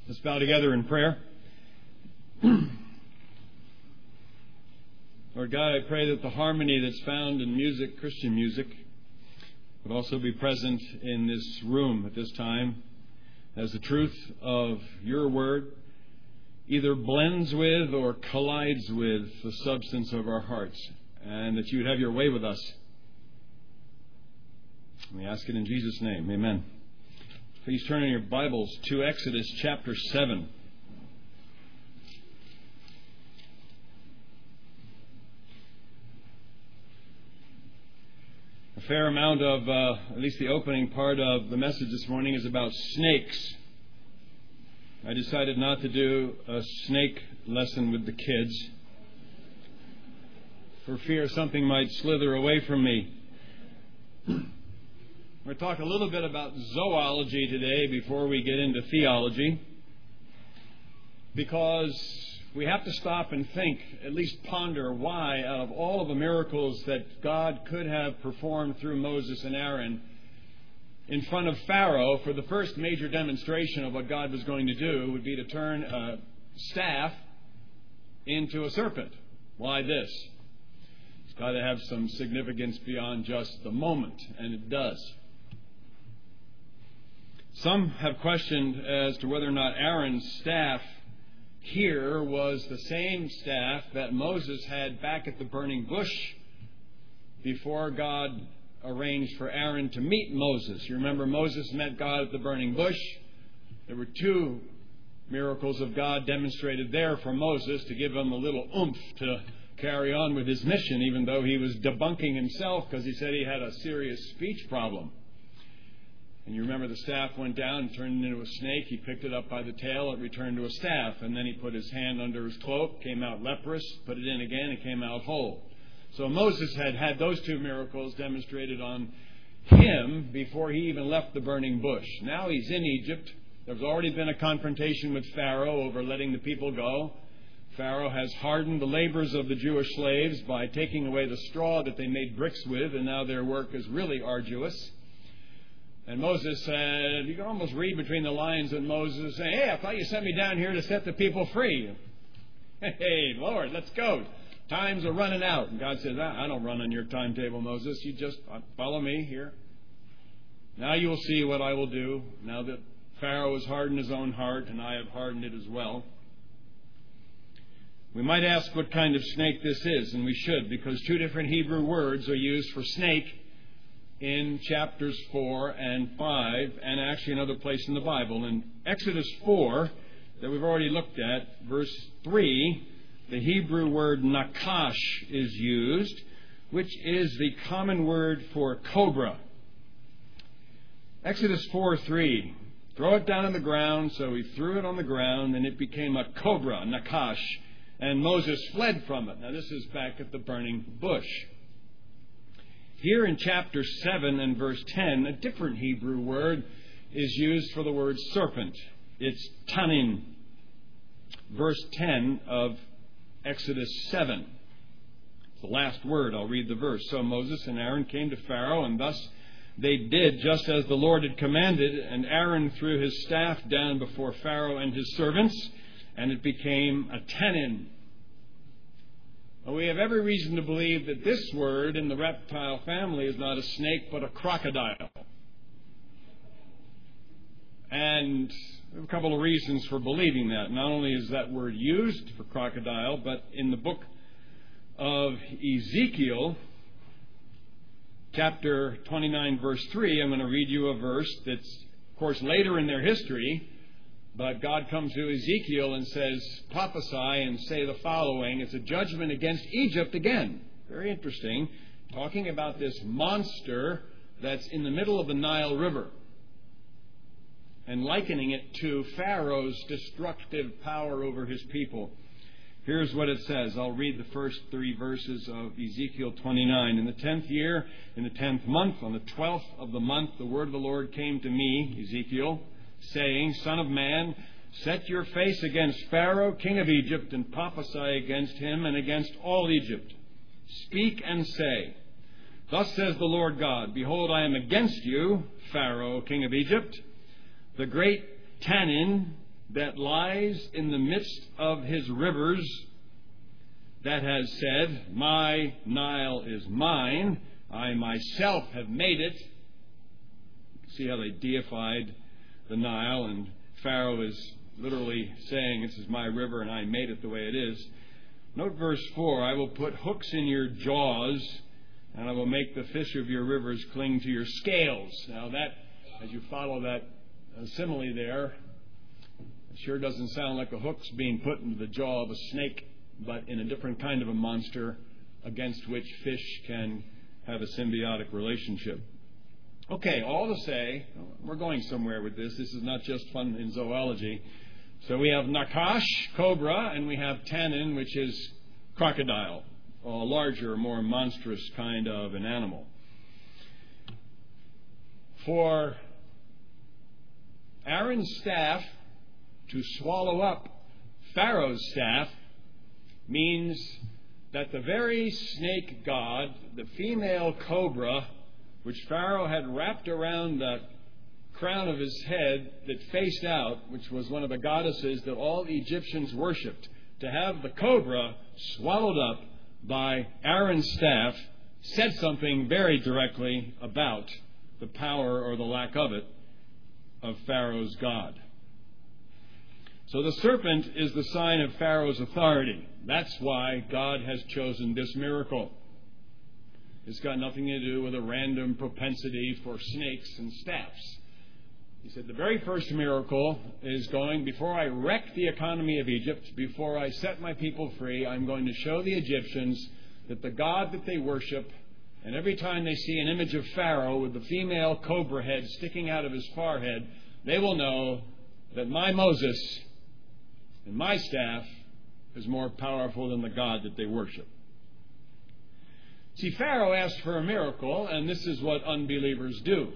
Let's bow together in prayer. Lord God, I pray that the harmony that's found in music, Christian music, would also be present in this room at this time, as the truth of your word either blends with or collides with the substance of our hearts, and that you would have your way with us. We ask it in Jesus' name. Amen. Please turn in your Bibles to Exodus chapter 7. A fair amount of, at least the opening part of the message this morning is about snakes. I decided not to do a snake lesson with the kids for fear something might slither away from me. We're going to talk a little bit about zoology today before we get into theology, because we have to stop and think, at least ponder why, out of all of the miracles that God could have performed through Moses and Aaron in front of Pharaoh, for the first major demonstration of what God was going to do would be to turn a staff into a serpent. Why this? It's got to have some significance beyond just the moment, and it does. Some have questioned as to whether or not Aaron's staff here was the same staff that Moses had back at the burning bush before God arranged for Aaron to meet Moses. You remember Moses met God at the burning bush. There were two miracles of God demonstrated there for Moses to give him a little oomph to carry on with his mission, even though he was debunking himself because he said he had a serious speech problem. And you remember the staff went down and turned into a snake. He picked it up by the tail. It returned to a staff. And then he put his hand under his cloak, came out leprous, put it in again, and came out whole. So Moses had those two miracles demonstrated on him before he even left the burning bush. Now he's in Egypt. There's already been a confrontation with Pharaoh over letting the people go. Pharaoh has hardened the labors of the Jewish slaves by taking away the straw that they made bricks with, and now their work is really arduous. And Moses said, you can almost read between the lines that Moses said, hey, I thought you sent me down here to set the people free. Hey, Lord, let's go. Times are running out. And God says, I don't run on your timetable, Moses. You just follow me here. Now you will see what I will do, now that Pharaoh has hardened his own heart and I have hardened it as well. We might ask what kind of snake this is, and we should, because two different Hebrew words are used for snake in chapters 4 and 5, and actually another place in the Bible. In Exodus 4, that we've already looked at, verse 3, the Hebrew word nakash is used, which is the common word for cobra. Exodus 4:3, throw it down on the ground, so he threw it on the ground, and it became a cobra, nakash, and Moses fled from it. Now this is back at the burning bush. Here in chapter 7 and verse 10, a different Hebrew word is used for the word serpent. It's tanin. Verse 10 of Exodus 7. It's the last word. I'll read the verse. So Moses and Aaron came to Pharaoh, and thus they did just as the Lord had commanded. And Aaron threw his staff down before Pharaoh and his servants, and it became a tanin. We have every reason to believe that this word in the reptile family is not a snake, but a crocodile. And there are a couple of reasons for believing that. Not only is that word used for crocodile, but in the book of Ezekiel, chapter 29, verse 3, I'm going to read you a verse that's, of course, later in their history. But God comes to Ezekiel and says, prophesy and say the following. It's a judgment against Egypt again. Very interesting. Talking about this monster that's in the middle of the Nile River, and likening it to Pharaoh's destructive power over his people. Here's what it says. I'll read the first 3 verses of Ezekiel 29. In the 10th year, in the 10th month, on the 12th of the month, the word of the Lord came to me, Ezekiel, saying, Son of man, set your face against Pharaoh, king of Egypt, and prophesy against him and against all Egypt. Speak and say, Thus says the Lord God, Behold, I am against you, Pharaoh, king of Egypt, the great Tanin, that lies in the midst of his rivers, that has said, my Nile is mine, I myself have made it. See how they deified the Nile, and Pharaoh is literally saying, this is my river and I made it the way it is. Note verse 4, I will put hooks in your jaws, and I will make the fish of your rivers cling to your scales. Now that, as you follow that simile there, it sure doesn't sound like a hook's being put into the jaw of a snake, but in a different kind of a monster against which fish can have a symbiotic relationship. Okay, all to say, we're going somewhere with this. This is not just fun in zoology. So we have Nakash, cobra, and we have Tannin, which is crocodile, a larger, more monstrous kind of an animal. For Aaron's staff to swallow up Pharaoh's staff means that the very snake god, the female cobra, which Pharaoh had wrapped around the crown of his head that faced out, which was one of the goddesses that all Egyptians worshipped, to have the cobra swallowed up by Aaron's staff said something very directly about the power, or the lack of it, of Pharaoh's god. So the serpent is the sign of Pharaoh's authority. That's why God has chosen this miracle. It's got nothing to do with a random propensity for snakes and staffs. He said, the very first miracle is going, before I wreck the economy of Egypt, before I set my people free, I'm going to show the Egyptians that the God that they worship, and every time they see an image of Pharaoh with the female cobra head sticking out of his forehead, they will know that my Moses and my staff is more powerful than the God that they worship. See, Pharaoh asked for a miracle, and this is what unbelievers do.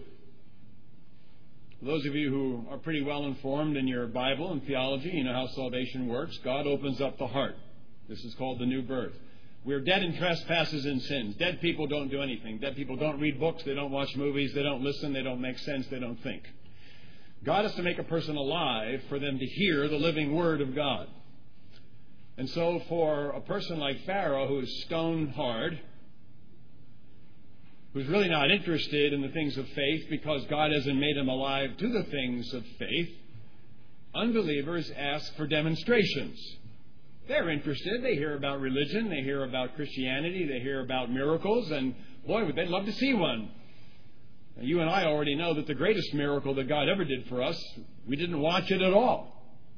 Those of you who are pretty well informed in your Bible and theology, you know how salvation works. God opens up the heart. This is called the new birth. We're dead in trespasses and sins. Dead people don't do anything. Dead people don't read books. They don't watch movies. They don't listen. They don't make sense. They don't think. God has to make a person alive for them to hear the living Word of God. And so for a person like Pharaoh, who is stone hard, who's really not interested in the things of faith because God hasn't made him alive to the things of faith, unbelievers ask for demonstrations. They're interested. They hear about religion. They hear about Christianity. They hear about miracles. And boy, would they love to see one. Now, you and I already know that the greatest miracle that God ever did for us, we didn't watch it at all.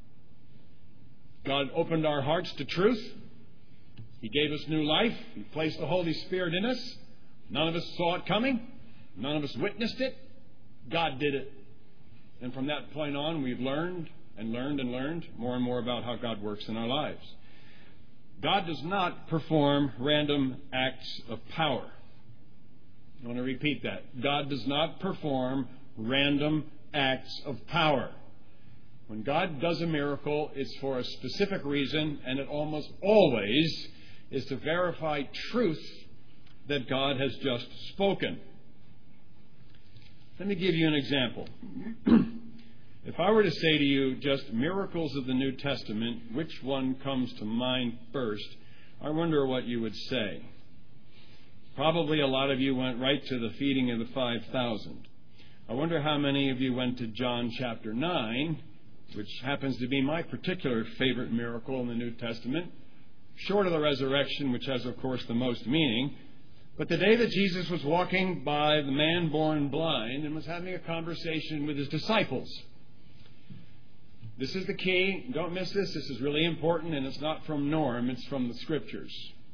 God opened our hearts to truth. He gave us new life. He placed the Holy Spirit in us. None of us saw it coming. None of us witnessed it. God did it. And from that point on, we've learned and learned and learned more and more about how God works in our lives. God does not perform random acts of power. I want to repeat that. God does not perform random acts of power. When God does a miracle, it's for a specific reason, and it almost always is to verify truth that God has just spoken. Let me give you an example. If I were to say to you just miracles of the New Testament, which one comes to mind first, I wonder what you would say. Probably a lot of you went right to the feeding of the 5,000. I wonder how many of you went to John chapter 9, which happens to be my particular favorite miracle in the New Testament, short of the resurrection, which has, of course, the most meaning. But the day that Jesus was walking by the man born blind and was having a conversation with his disciples. This is the key. Don't miss this. This is really important, and it's not from Norm. It's from the Scriptures.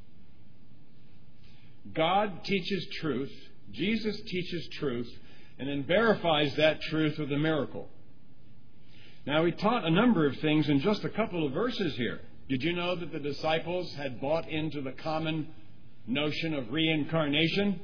God teaches truth. Jesus teaches truth, and then verifies that truth with a miracle. Now, he taught a number of things in just a couple of verses here. Did you know that the disciples had bought into the common notion of reincarnation?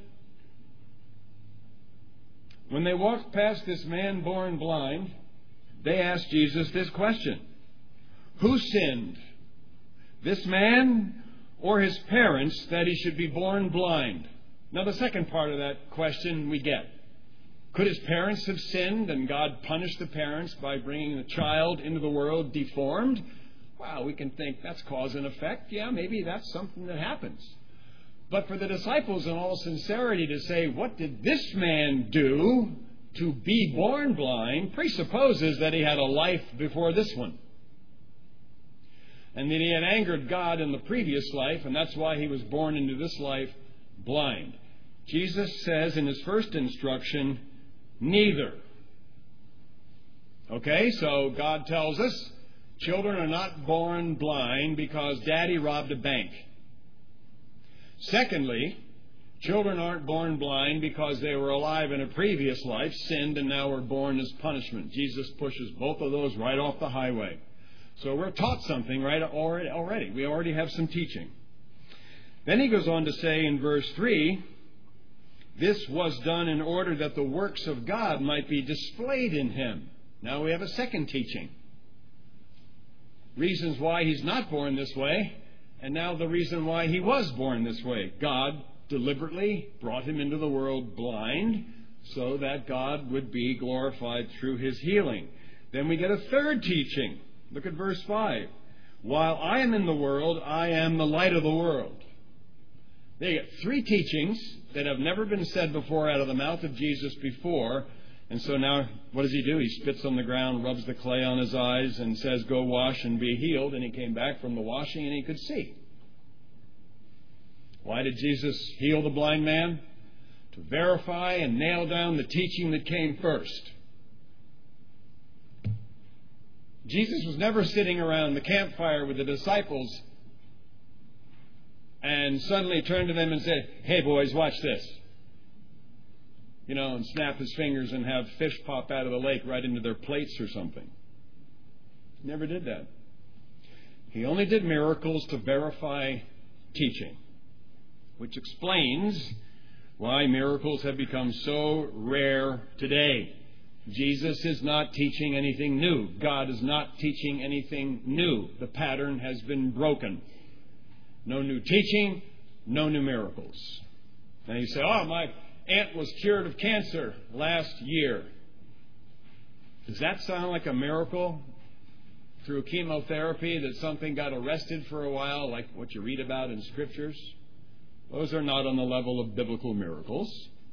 When they walked past this man born blind, they asked Jesus this question: who sinned, this man or his parents, that he should be born blind? Now, the second part of that question we get. Could his parents have sinned and God punished the parents by bringing the child into the world deformed? Well, we can think that's cause and effect. Yeah, maybe that's something that happens. But for the disciples, in all sincerity, to say, what did this man do to be born blind, presupposes that he had a life before this one. And that he had angered God in the previous life, and that's why he was born into this life blind. Jesus says in his first instruction, neither. Okay, so God tells us children are not born blind because daddy robbed a bank. Secondly, children aren't born blind because they were alive in a previous life, sinned, and now were born as punishment. Jesus pushes both of those right off the highway. So we're taught something right already. We already have some teaching. Then he goes on to say in verse 3, this was done in order that the works of God might be displayed in him. Now we have a second teaching. Reasons why he's not born this way, and now the reason why he was born this way. God deliberately brought him into the world blind so that God would be glorified through his healing. Then we get a third teaching. Look at verse 5. While I am in the world, I am the light of the world. There you get three teachings that have never been said before out of the mouth of Jesus before. And so now, what does he do? He spits on the ground, rubs the clay on his eyes, and says, go wash and be healed. And he came back from the washing and he could see. Why did Jesus heal the blind man? To verify and nail down the teaching that came first. Jesus was never sitting around the campfire with the disciples and suddenly turned to them and said, hey boys, watch this. And snap his fingers and have fish pop out of the lake right into their plates or something. He never did that. He only did miracles to verify teaching, which explains why miracles have become so rare today. Jesus is not teaching anything new. God is not teaching anything new. The pattern has been broken. No new teaching, no new miracles. And you say, oh, my aunt was cured of cancer last year. Does that sound like a miracle? Through chemotherapy that something got arrested for a while, like what you read about in scriptures? Those are not on the level of biblical miracles.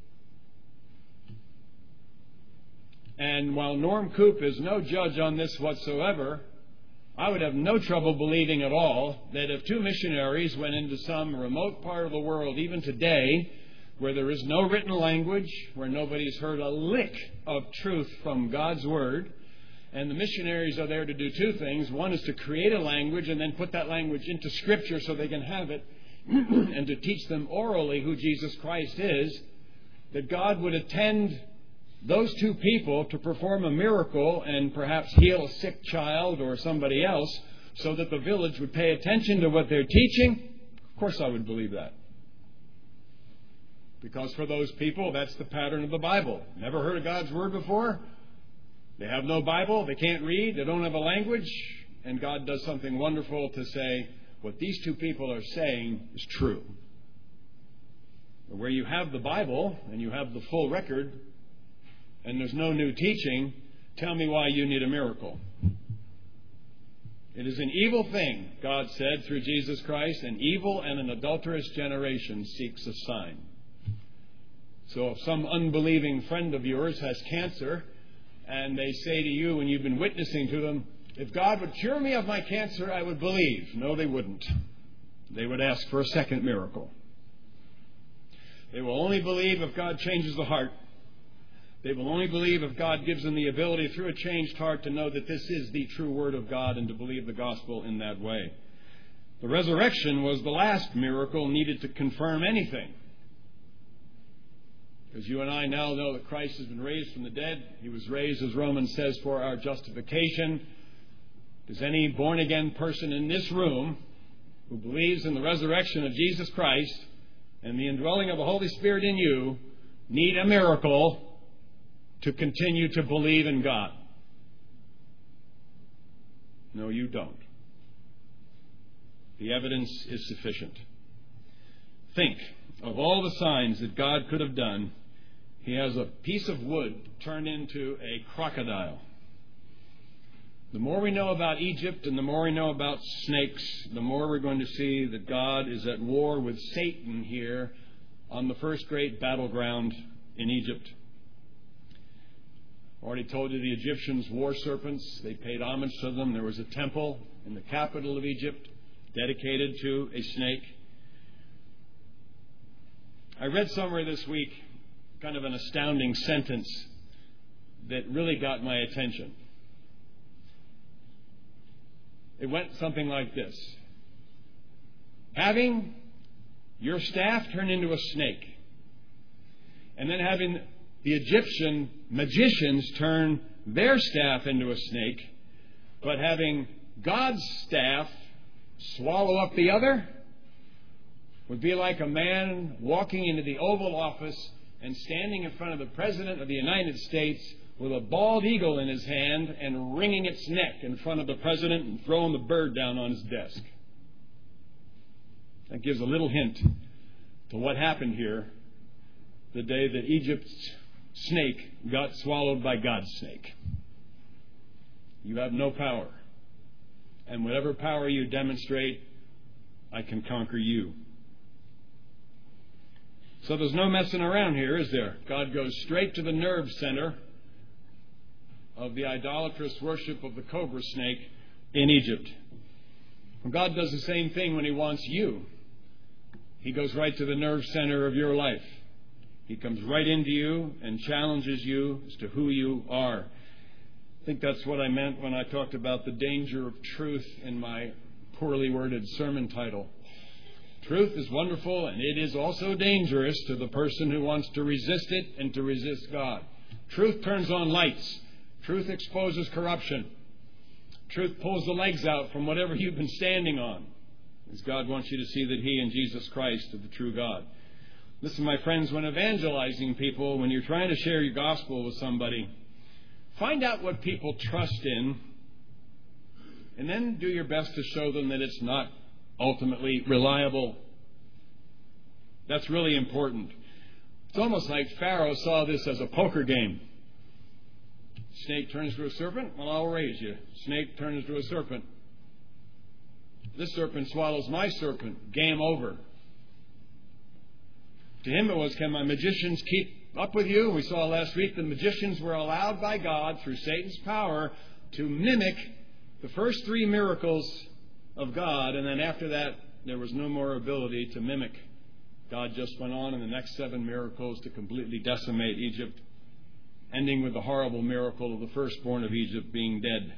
And while Norm Coop is no judge on this whatsoever, I would have no trouble believing at all that if two missionaries went into some remote part of the world, even today, where there is no written language, where nobody's heard a lick of truth from God's Word, and the missionaries are there to do two things. One is to create a language and then put that language into Scripture so they can have it, and to teach them orally who Jesus Christ is, that God would attend those two people to perform a miracle and perhaps heal a sick child or somebody else so that the village would pay attention to what they're teaching. Of course I would believe that. Because for those people, that's the pattern of the Bible. Never heard of God's Word before? They have no Bible, they can't read, they don't have a language, and God does something wonderful to say, what these two people are saying is true. Where you have the Bible, and you have the full record, and there's no new teaching, tell me why you need a miracle. It is an evil thing, God said through Jesus Christ, an evil and an adulterous generation seeks a sign. So if some unbelieving friend of yours has cancer, and they say to you when you've been witnessing to them, if God would cure me of my cancer, I would believe. No, they wouldn't. They would ask for a second miracle. They will only believe if God changes the heart. They will only believe if God gives them the ability through a changed heart to know that this is the true Word of God and to believe the gospel in that way. The resurrection was the last miracle needed to confirm anything. Because you and I now know that Christ has been raised from the dead. He was raised, as Romans says, for our justification. Does any born-again person in this room who believes in the resurrection of Jesus Christ and the indwelling of the Holy Spirit in you need a miracle to continue to believe in God? No, you don't. The evidence is sufficient. Think of all the signs that God could have done. he has a piece of wood turned into a crocodile. The more we know about Egypt and the more we know about snakes, the more we're going to see that God is at war with Satan here on the first great battleground in Egypt. I already told you the Egyptians wore serpents. They paid homage to them. There was a temple in the capital of Egypt dedicated to a snake. I read somewhere this week kind of an astounding sentence that really got my attention. It went something like this: having your staff turn into a snake, and then having the Egyptian magicians turn their staff into a snake, but having God's staff swallow up the other, would be like a man walking into the Oval Office and standing in front of the President of the United States with a bald eagle in his hand and wringing its neck in front of the President and throwing the bird down on his desk. That gives a little hint to what happened here the day that Egypt's snake got swallowed by God's snake. You have no power. And whatever power you demonstrate, I can conquer you. So there's no messing around here, is there? God goes straight to the nerve center of the idolatrous worship of the cobra snake in Egypt. And God does the same thing when He wants you. He goes right to the nerve center of your life. He comes right into you and challenges you as to who you are. I think that's what I meant when I talked about the danger of truth in my poorly worded sermon title. Truth is wonderful, and it is also dangerous to the person who wants to resist it and to resist God. Truth turns on lights. Truth exposes corruption. Truth pulls the legs out from whatever you've been standing on, as God wants you to see that He and Jesus Christ are the true God. Listen, my friends, when evangelizing people, when you're trying to share your gospel with somebody, find out what people trust in, and then do your best to show them that it's not ultimately reliable. That's really important. It's almost like Pharaoh saw this as a poker game. Snake turns to a serpent, well, I'll raise you. Snake turns to a serpent. This serpent swallows my serpent. Game over. To him it was, can my magicians keep up with you? We saw last week the magicians were allowed by God through Satan's power to mimic the first 3 miracles of God, and then after that there was no more ability to mimic. God just went on in the next 7 miracles to completely decimate Egypt, ending with the horrible miracle of the firstborn of Egypt being dead.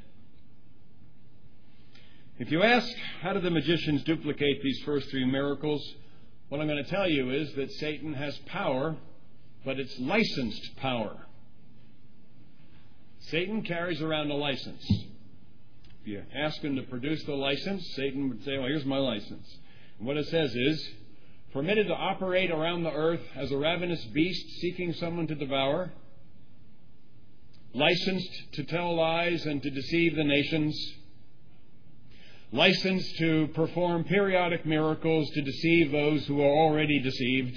If you ask, how did the magicians duplicate these first 3 miracles? What I'm going to tell you is that Satan has power, but it's licensed power. Satan carries around a license. If you ask him to produce the license, Satan would say, well, here's my license. And what it says is, permitted to operate around the earth as a ravenous beast seeking someone to devour, licensed to tell lies and to deceive the nations, licensed to perform periodic miracles to deceive those who are already deceived.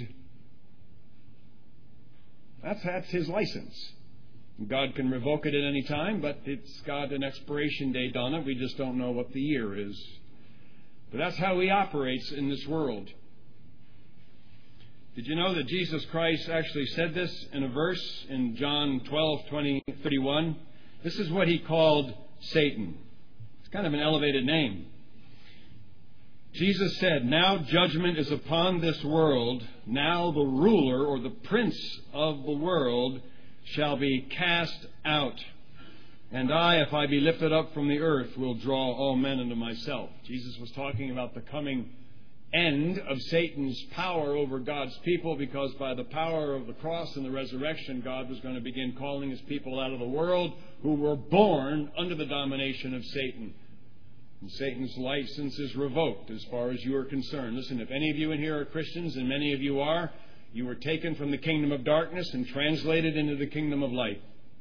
That's his license. God can revoke it at any time, but it's got an expiration date on it. We just don't know what the year is. But that's how he operates in this world. Did you know that Jesus Christ actually said this in a verse in John 12:31? This is what he called Satan. It's kind of an elevated name. Jesus said, now judgment is upon this world. Now the ruler or the prince of the world shall be cast out. And I, if I be lifted up from the earth, will draw all men unto myself. Jesus was talking about the coming end of Satan's power over God's people, because by the power of the cross and the resurrection, God was going to begin calling His people out of the world who were born under the domination of Satan. And Satan's license is revoked as far as you are concerned. Listen, if any of you in here are Christians, and many of you are, you were taken from the kingdom of darkness and translated into the kingdom of light.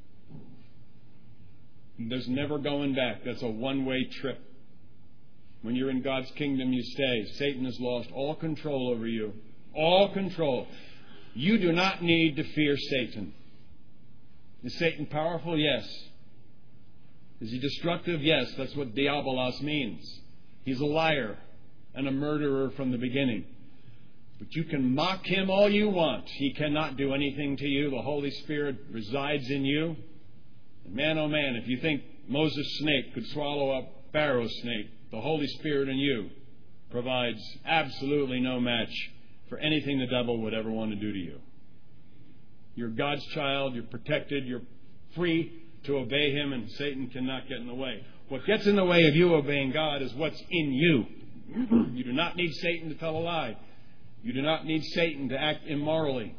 There's never going back. That's a one-way trip. When you're in God's kingdom, you stay. Satan has lost all control over you. All control. You do not need to fear Satan. Is Satan powerful? Yes. Is he destructive? Yes. That's what diabolos means. He's a liar and a murderer from the beginning. But you can mock him all you want. He cannot do anything to you. The Holy Spirit resides in you. And man, oh man, if you think Moses' snake could swallow up Pharaoh's snake, the Holy Spirit in you provides absolutely no match for anything the devil would ever want to do to you. You're God's child. You're protected. You're free to obey him, and Satan cannot get in the way. What gets in the way of you obeying God is what's in you. You do not need Satan to tell a lie. You do not need Satan to act immorally.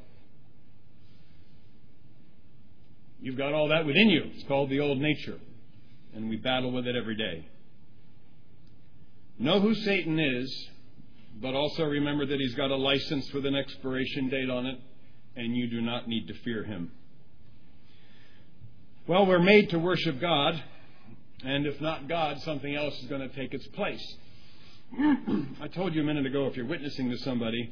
You've got all that within you. It's called the old nature, and we battle with it every day. Know who Satan is, but also remember that he's got a license with an expiration date on it, and you do not need to fear him. Well, we're made to worship God, and if not God, something else is going to take its place. I told you a minute ago, if you're witnessing to somebody,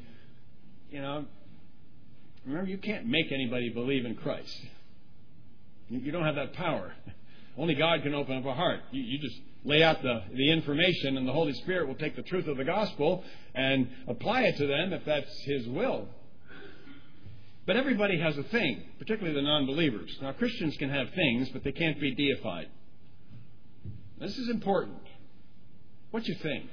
remember, you can't make anybody believe in Christ. You don't have that power. Only God can open up a heart. You just lay out the information, and the Holy Spirit will take the truth of the gospel and apply it to them if that's his will. But everybody has a thing, particularly the non-believers. Now, Christians can have things, but they can't be deified. This is important. What's your thing?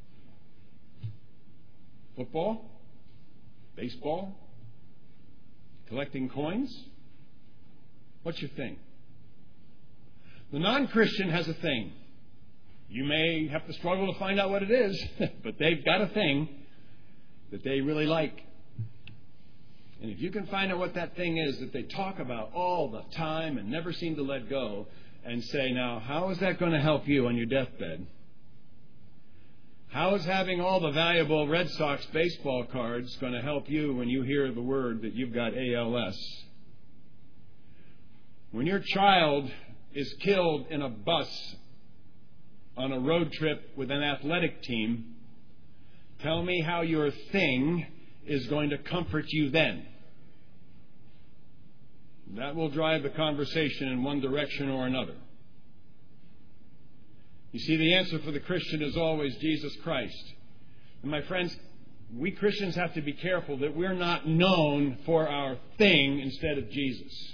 Football? Baseball? Collecting coins? What's your thing? The non-Christian has a thing. You may have to struggle to find out what it is, but they've got a thing that they really like. And if you can find out what that thing is that they talk about all the time and never seem to let go, and say, now, how is that going to help you on your deathbed? How is having all the valuable Red Sox baseball cards going to help you when you hear the word that you've got ALS? When your child is killed in a bus on a road trip with an athletic team, tell me how your thing is going to comfort you then. That will drive the conversation in one direction or another. You see, the answer for the Christian is always Jesus Christ. And my friends, we Christians have to be careful that we're not known for our thing instead of Jesus.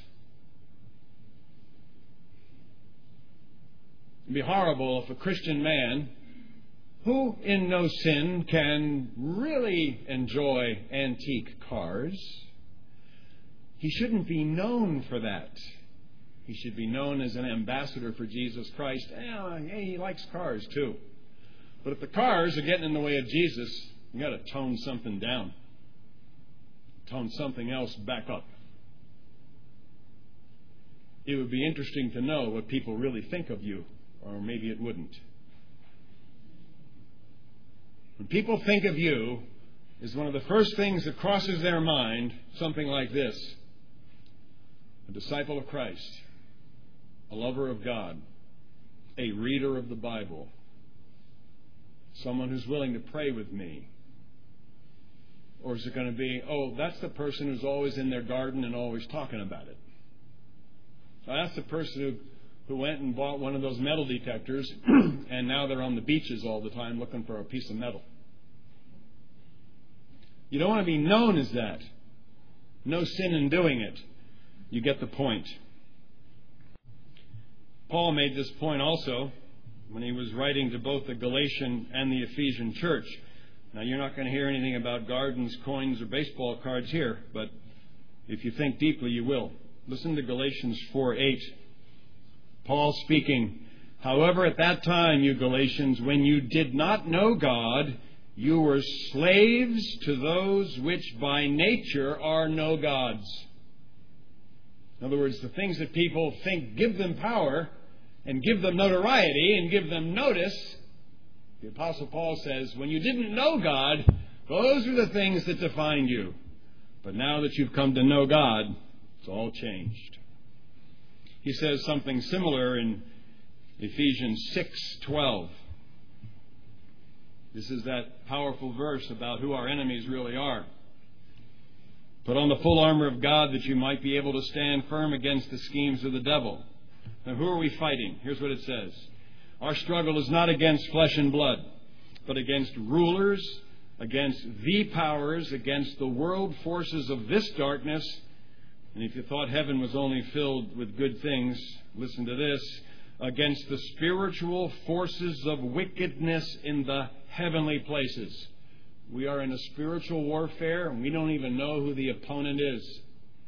It'd be horrible if a Christian man who in no sin can really enjoy antique cars, he shouldn't be known for that. He should be known as an ambassador for Jesus Christ. Hey, he likes cars too. But if the cars are getting in the way of Jesus, you've got to tone something down. Tone something else back up. It would be interesting to know what people really think of you, or maybe it wouldn't. When people think of you, is one of the first things that crosses their mind something like this: a disciple of Christ, a lover of God, a reader of the Bible, someone who's willing to pray with me? Or is it going to be, oh, that's the person who's always in their garden and always talking about it? So that's the person who went and bought one of those metal detectors and now they're on the beaches all the time looking for a piece of metal. You don't want to be known as that. No sin in doing it. You get the point. Paul made this point also when he was writing to both the Galatian and the Ephesian church. Now, you're not going to hear anything about gardens, coins, or baseball cards here, but if you think deeply, you will. Listen to Galatians 4:8. Paul speaking, "However, at that time, you Galatians, when you did not know God, you were slaves to those which by nature are no gods." In other words, the things that people think give them power and give them notoriety and give them notice, the Apostle Paul says, when you didn't know God, those are the things that defined you. But now that you've come to know God, it's all changed. He says something similar in Ephesians 6:12. This is that powerful verse about who our enemies really are. Put on the full armor of God that you might be able to stand firm against the schemes of the devil. Now, who are we fighting? Here's what it says. Our struggle is not against flesh and blood, but against rulers, against the powers, against the world forces of this darkness. And if you thought heaven was only filled with good things, listen to this. Against the spiritual forces of wickedness in the heavenly places. We are in a spiritual warfare, and we don't even know who the opponent is.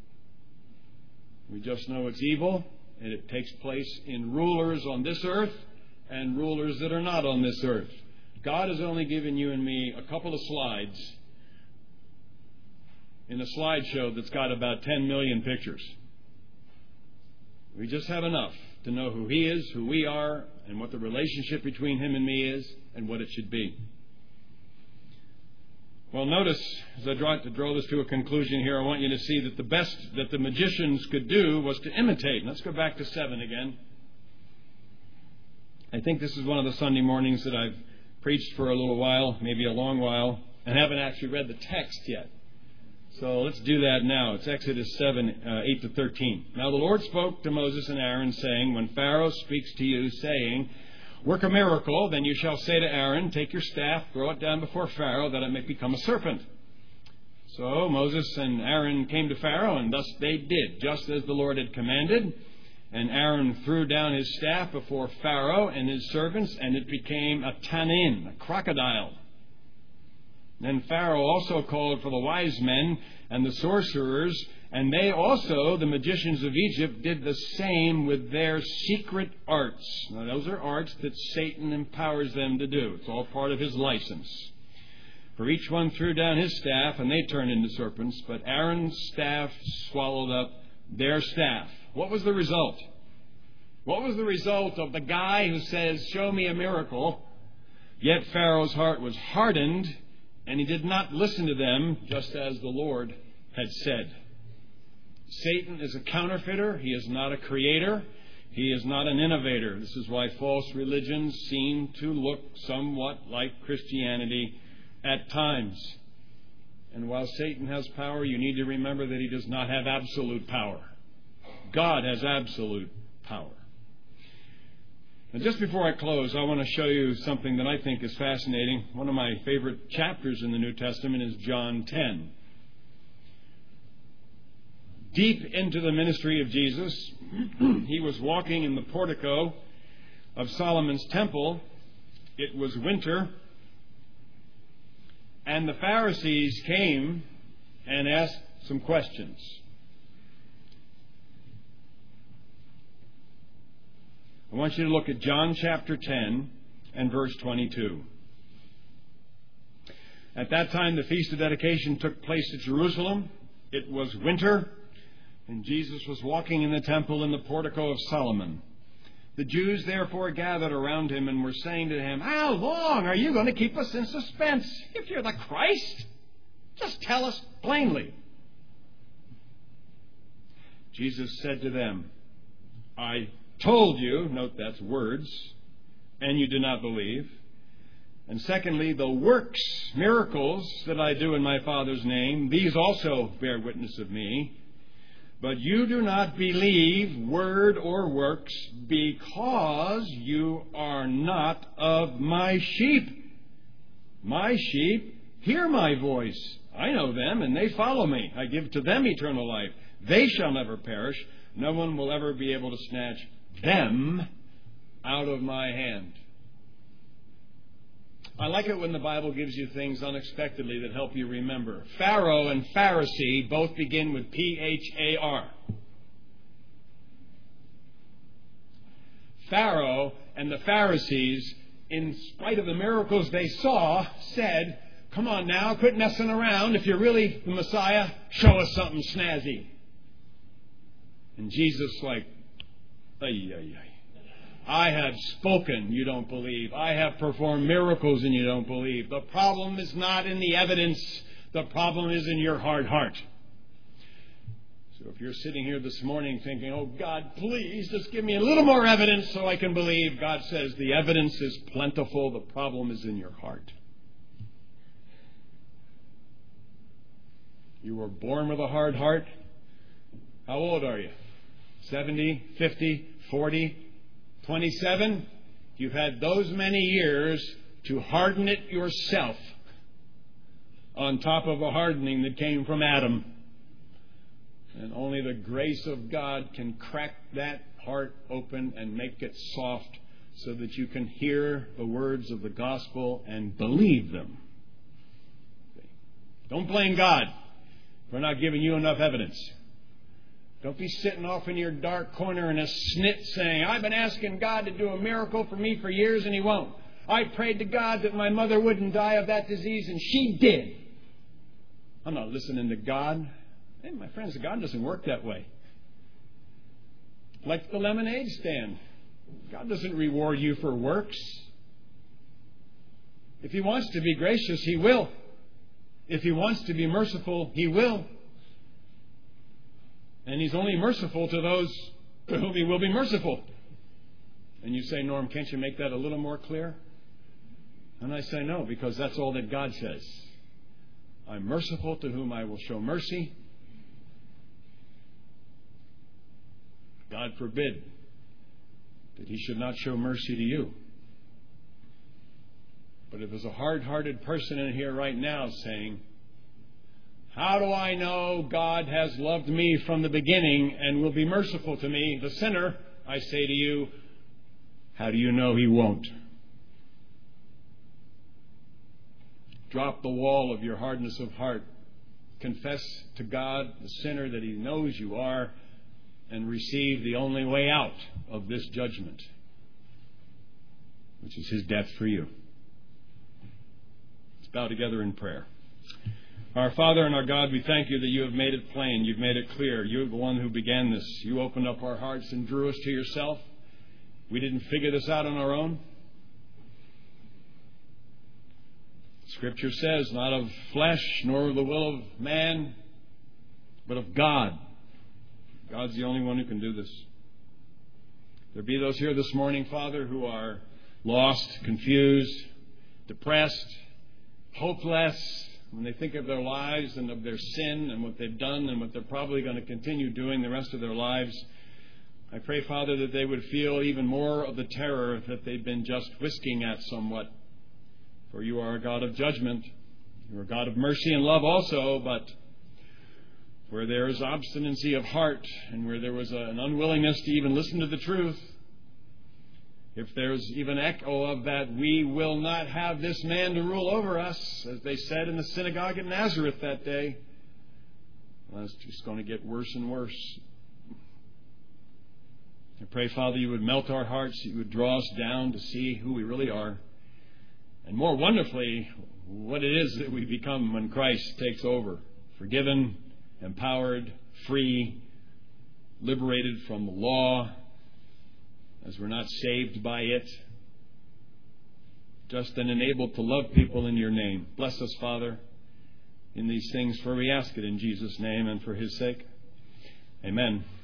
We just know it's evil, and it takes place in rulers on this earth and rulers that are not on this earth. God has only given you and me a couple of slides in a slideshow that's got about 10 million pictures. We just have enough to know who He is, who we are, and what the relationship between Him and me is, and what it should be. Well, notice, as I draw this to a conclusion here, I want you to see that the best that the magicians could do was to imitate. Let's go back to 7 again. I think this is one of the Sunday mornings that I've preached for a little while, maybe a long while, and haven't actually read the text yet. So let's do that now. It's Exodus 7, 8 to 13. Now the Lord spoke to Moses and Aaron, saying, When Pharaoh speaks to you, saying, Work a miracle, then you shall say to Aaron, Take your staff, throw it down before Pharaoh, that it may become a serpent. So Moses and Aaron came to Pharaoh, and thus they did, just as the Lord had commanded. And Aaron threw down his staff before Pharaoh and his servants, and it became a tanin, a crocodile. Then Pharaoh also called for the wise men and the sorcerers, and they also, the magicians of Egypt, did the same with their secret arts. Now, those are arts that Satan empowers them to do. It's all part of his license. For each one threw down his staff, and they turned into serpents, but Aaron's staff swallowed up their staff. What was the result? What was the result of the guy who says, Show me a miracle? Yet Pharaoh's heart was hardened, and he did not listen to them, just as the Lord had said. Satan is a counterfeiter. He is not a creator. He is not an innovator. This is why false religions seem to look somewhat like Christianity at times. And while Satan has power, you need to remember that he does not have absolute power. God has absolute power. And just before I close, I want to show you something that I think is fascinating. One of my favorite chapters in the New Testament is John 10. Deep into the ministry of Jesus, he was walking in the portico of Solomon's temple. It was winter, and the Pharisees came and asked some questions. I want you to look at John chapter 10 and verse 22. At that time, the Feast of Dedication took place at Jerusalem. It was winter, and Jesus was walking in the temple in the portico of Solomon. The Jews therefore gathered around him and were saying to him, How long are you going to keep us in suspense? If you're the Christ, just tell us plainly. Jesus said to them, I told you, note that's words, and you do not believe. And secondly, the works, miracles that I do in my Father's name, these also bear witness of me. But you do not believe word or works because you are not of my sheep. My sheep hear my voice. I know them and they follow me. I give to them eternal life. They shall never perish. No one will ever be able to snatch them out of my hand. I like it when the Bible gives you things unexpectedly that help you remember. Pharaoh and Pharisee both begin with P-H-A-R. Pharaoh and the Pharisees, in spite of the miracles they saw, said, Come on now, quit messing around. If you're really the Messiah, show us something snazzy. And Jesus like, I have spoken, you don't believe. I have performed miracles, and you don't believe. The problem is not in the evidence. The problem is in your hard heart. So if you're sitting here this morning thinking, oh, God, please, just give me a little more evidence so I can believe, God says the evidence is plentiful. The problem is in your heart. You were born with a hard heart. How old are you? 70, 50, 40, 27? You've had those many years to harden it yourself on top of a hardening that came from Adam. And only the grace of God can crack that heart open and make it soft so that you can hear the words of the gospel and believe them. Don't blame God for not giving you enough evidence. Don't be sitting off in your dark corner in a snit saying, I've been asking God to do a miracle for me for years and He won't. I prayed to God that my mother wouldn't die of that disease and she did. I'm not listening to God. Hey, my friends, God doesn't work that way. Like the lemonade stand. God doesn't reward you for works. If He wants to be gracious, He will. If He wants to be merciful, He will. And He's only merciful to those to whom He will be merciful. And you say, Norm, can't you make that a little more clear? And I say no, because that's all that God says. I'm merciful to whom I will show mercy. God forbid that He should not show mercy to you. But if there's a hard-hearted person in here right now saying, how do I know God has loved me from the beginning and will be merciful to me, the sinner, I say to you, how do you know He won't? Drop the wall of your hardness of heart. Confess to God, the sinner that He knows you are, and receive the only way out of this judgment, which is His death for you. Let's bow together in prayer. Our Father and our God, we thank You that You have made it plain. You've made it clear. You're the one who began this. You opened up our hearts and drew us to Yourself. We didn't figure this out on our own. Scripture says, not of flesh nor of the will of man, but of God. God's the only one who can do this. There be those here this morning, Father, who are lost, confused, depressed, hopeless, when they think of their lives and of their sin and what they've done and what they're probably going to continue doing the rest of their lives. I pray, Father, that they would feel even more of the terror that they've been just whisking at somewhat. For You are a God of judgment. You are a God of mercy and love also, but where there is obstinacy of heart and where there was an unwillingness to even listen to the truth, if there's even echo of that, we will not have this man to rule over us, as they said in the synagogue at Nazareth that day. Well, it's just going to get worse and worse. I pray, Father, You would melt our hearts, that You would draw us down to see who we really are, and more wonderfully, what it is that we become when Christ takes over, forgiven, empowered, free, liberated from the law, as we're not saved by it, just and enabled to love people in Your name. Bless us, Father, in these things, for we ask it in Jesus' name and for His sake. Amen.